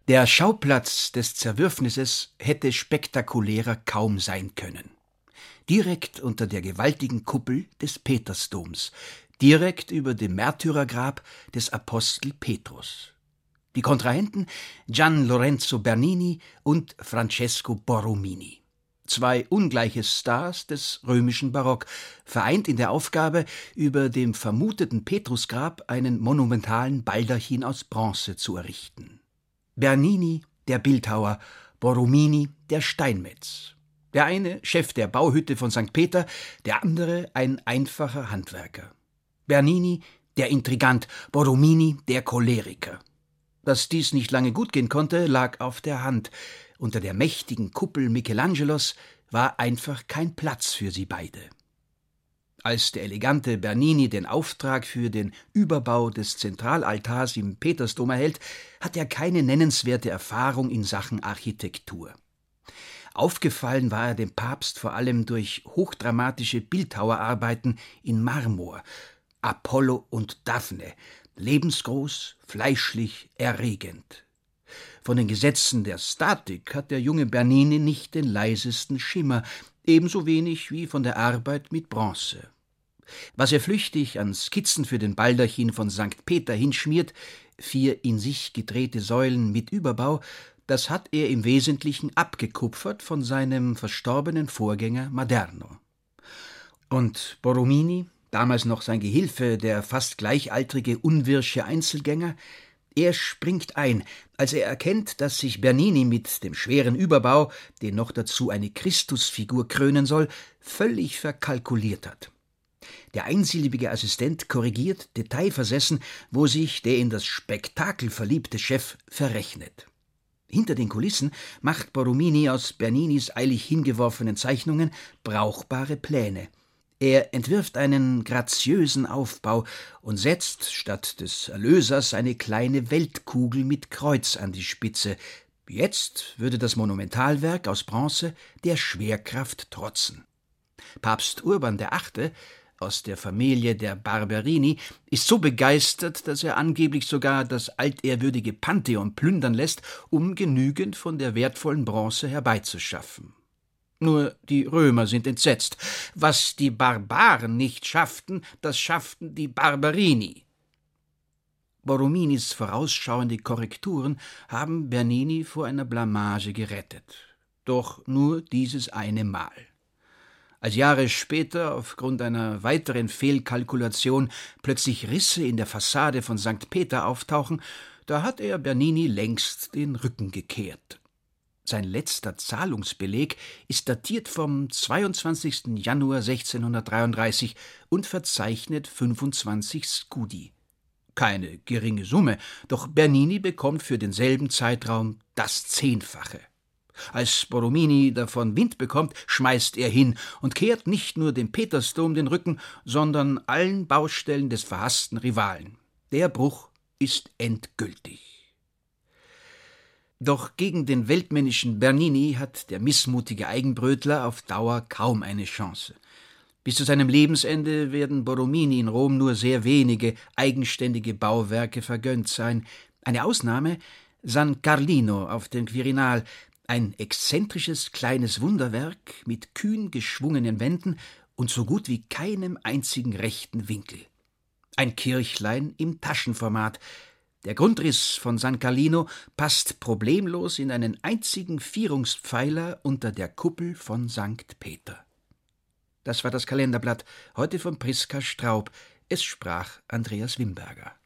Der Schauplatz des Zerwürfnisses hätte spektakulärer kaum sein können. Direkt unter der gewaltigen Kuppel des Petersdoms, direkt über dem Märtyrergrab des Apostel Petrus. Die Kontrahenten Gian Lorenzo Bernini und Francesco Borromini. Zwei ungleiche Stars des römischen Barock, vereint in der Aufgabe, über dem vermuteten Petrusgrab einen monumentalen Baldachin aus Bronze zu errichten. Bernini, der Bildhauer, Borromini, der Steinmetz. Der eine Chef der Bauhütte von St. Peter, der andere ein einfacher Handwerker. Bernini, der Intrigant, Borromini, der Choleriker. Dass dies nicht lange gut gehen konnte, lag auf der Hand. Unter der mächtigen Kuppel Michelangelos war einfach kein Platz für sie beide. Als der elegante Bernini den Auftrag für den Überbau des Zentralaltars im Petersdom erhält, hat er keine nennenswerte Erfahrung in Sachen Architektur. Aufgefallen war er dem Papst vor allem durch hochdramatische Bildhauerarbeiten in Marmor, Apollo und Daphne, lebensgroß, fleischlich, erregend. Von den Gesetzen der Statik hat der junge Bernini nicht den leisesten Schimmer, ebenso wenig wie von der Arbeit mit Bronze. Was er flüchtig an Skizzen für den Baldachin von St. Peter hinschmiert, 4 in sich gedrehte Säulen mit Überbau, das hat er im Wesentlichen abgekupfert von seinem verstorbenen Vorgänger Maderno. Und Borromini, damals noch sein Gehilfe, der fast gleichaltrige unwirsche Einzelgänger, er springt ein, als er erkennt, dass sich Bernini mit dem schweren Überbau, den noch dazu eine Christusfigur krönen soll, völlig verkalkuliert hat. Der einsilbige Assistent korrigiert, detailversessen, wo sich der in das Spektakel verliebte Chef verrechnet. Hinter den Kulissen macht Borromini aus Berninis eilig hingeworfenen Zeichnungen brauchbare Pläne. Er entwirft einen graziösen Aufbau und setzt statt des Erlösers eine kleine Weltkugel mit Kreuz an die Spitze. Jetzt würde das Monumentalwerk aus Bronze der Schwerkraft trotzen. Papst Urban VIII., aus der Familie der Barberini, ist so begeistert, dass er angeblich sogar das altehrwürdige Pantheon plündern lässt, um genügend von der wertvollen Bronze herbeizuschaffen. Nur die Römer sind entsetzt. Was die Barbaren nicht schafften, das schafften die Barberini. Borrominis vorausschauende Korrekturen haben Bernini vor einer Blamage gerettet. Doch nur dieses eine Mal. Als Jahre später aufgrund einer weiteren Fehlkalkulation plötzlich Risse in der Fassade von St. Peter auftauchen, da hat er Bernini längst den Rücken gekehrt. Sein letzter Zahlungsbeleg ist datiert vom 22. Januar 1633 und verzeichnet 25 Scudi. Keine geringe Summe, doch Bernini bekommt für denselben Zeitraum das 10-fache. Als Borromini davon Wind bekommt, schmeißt er hin und kehrt nicht nur dem Petersdom den Rücken, sondern allen Baustellen des verhassten Rivalen. Der Bruch ist endgültig. Doch gegen den weltmännischen Bernini hat der missmutige Eigenbrötler auf Dauer kaum eine Chance. Bis zu seinem Lebensende werden Borromini in Rom nur sehr wenige eigenständige Bauwerke vergönnt sein. Eine Ausnahme: San Carlino auf dem Quirinal, ein exzentrisches kleines Wunderwerk mit kühn geschwungenen Wänden und so gut wie keinem einzigen rechten Winkel. Ein Kirchlein im Taschenformat. Der Grundriss von San Carlino passt problemlos in einen einzigen Vierungspfeiler unter der Kuppel von St. Peter. Das war das Kalenderblatt, heute von Priska Straub. Es sprach Andreas Wimberger.